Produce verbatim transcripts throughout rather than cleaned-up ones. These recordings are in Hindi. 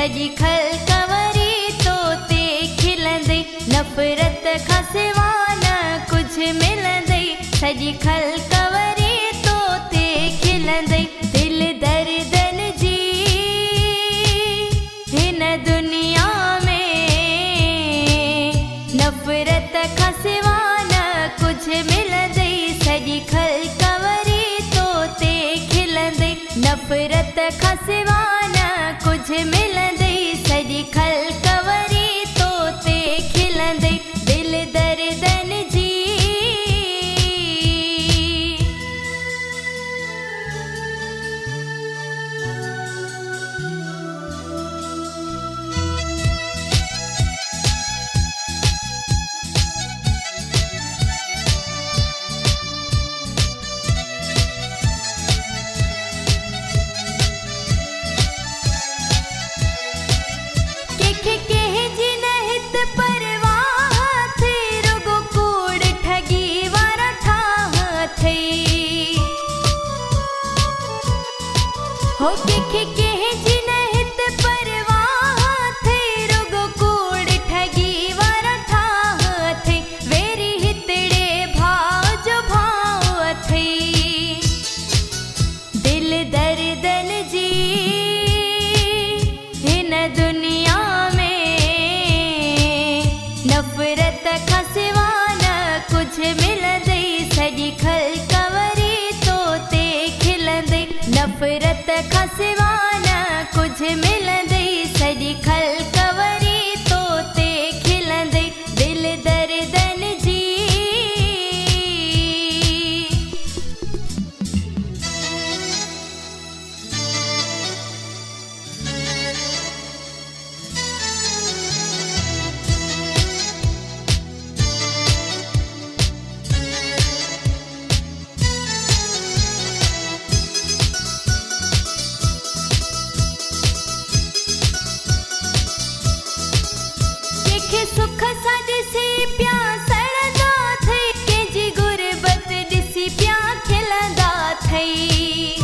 सजी खल कंवरी तो ते खिलंदई, नफ़रत खां सिवा न कुछ मिलंदई। सजी खल कंवरी तो ते खिलंदई, दिल दर्दन जी हिन दुनिया में, नफ़रत खां सिवा न कुछ मिलंदई। सजी खल कंवरी तो ते खिलंदई, नफ़रत खां सिवा न कुछ मिलंदई। सजी खल कंवरी तो ते खिलंदई, दिल दर्दन जी। हो के के के जिन हित परवाह थे, रुगो कूड़ ठगी वारा ठाह थे। वेरी हितड़े भाव जो भाव थे, दिल दर्दन जी हिन दुनिया में, नफ़रत खां सिवा न कुछ मिलंदई। सजी खल कंवरी तो ते खिलंदई, नफ़रत खां सिवा न कुछ मिलंदई। सजी खल कंवरी तो ते खिलंदई, दिल दर्दन जी। सुख सां ॾिसी पिया सड़ंदा थई, कंहिंजी गुरबत ॾिसी पिया खिलंदा थई।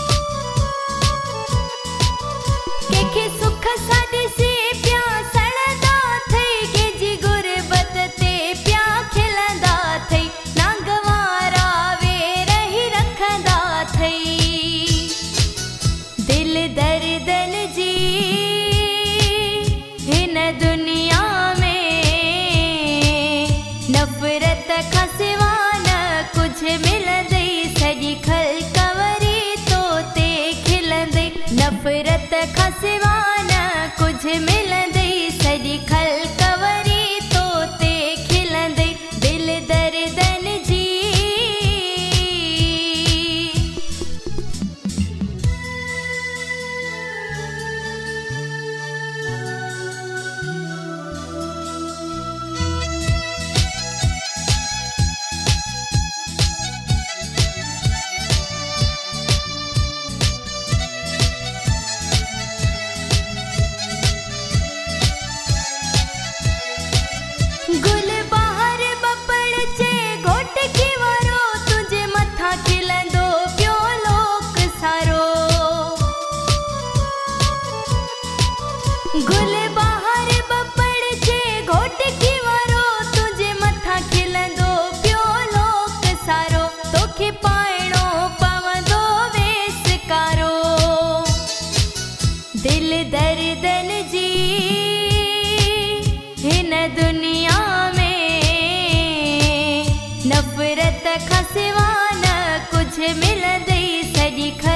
कंहिंखे सुख सां ॾिसी पिया सड़ंदा थई, कंहिंजी गुरबत ते पिया खिलंदा थई। नांग वारा वेर ही रखंदा थई, दिल दर्दन जी हिन दुनिया में, नफ़रत खां सिवा न कुछ मिलंदई। सजी खल कंवरी तो ते खिलंदई, नफ़रत खां सिवा न कुछ मिलंदई। सजी खल कंवरी तो ते खिलंदई, दिल दर्दन जी। गुल बाहर बपड़ चे घोट की वारो, तुझे मथा खिलंदो पियो लोक सारो। गुल बाहर बपड़ चे घोट की वारो, तुझे मथा खिलंदो पियो लोक सारो। तोखे पाइणो पवंदो वेस कारो, दिल दर्दन जी हिन दुनिया में, नफ़रत खां सिवा न कुछ मिलंदई। सजी खल